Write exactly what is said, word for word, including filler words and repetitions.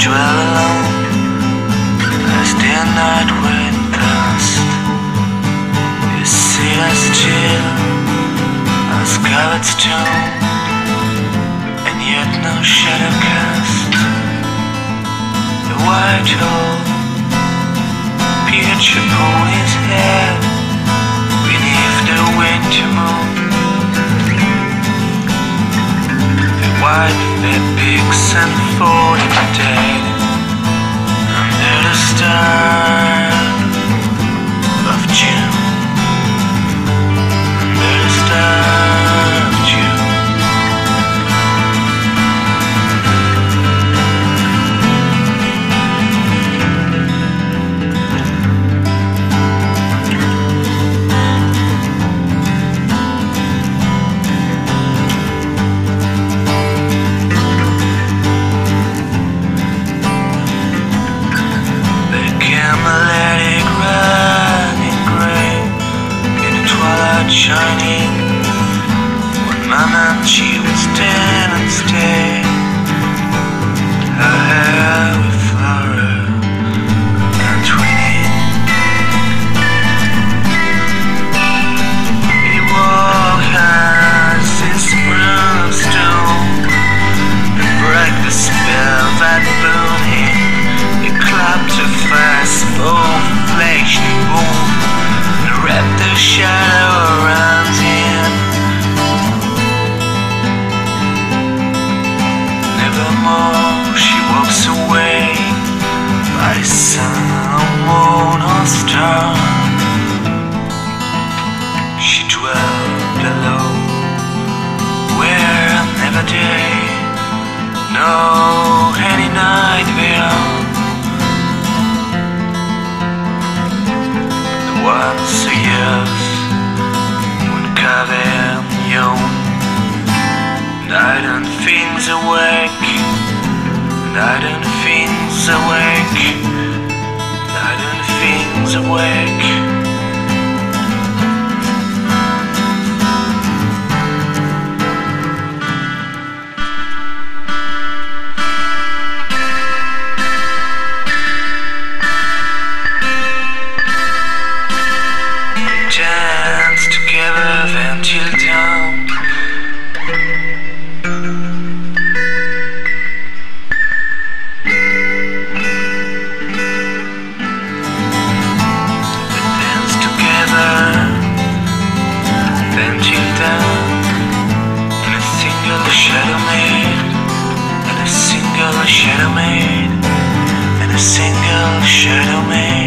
dwell alone as their night wind past. You see us chill as covered stone, and yet no shadow cast. The white hole pierced upon his head beneath the winter moon. The white fat pigs and falling dead under the star of June. Under the star of June. Melodic running grey in the twilight shining. One moment she would stand and stay, her hair with flower and twinning. He walked as his broomstone and break the spell that bound him. He clapped her fast, both flesh and bone, and wrapped the shadow around him. Nevermore she walks away by sun or moon or star. She dwelled alone where never day, no any night beyond. Once a years, when cavern yawn, and I don't things awake, and I don't things awake, and I don't things awake. Dance together then till dawn. We dance together then till dawn, in a single shadow made, in a single shadow made, in a single shadow made.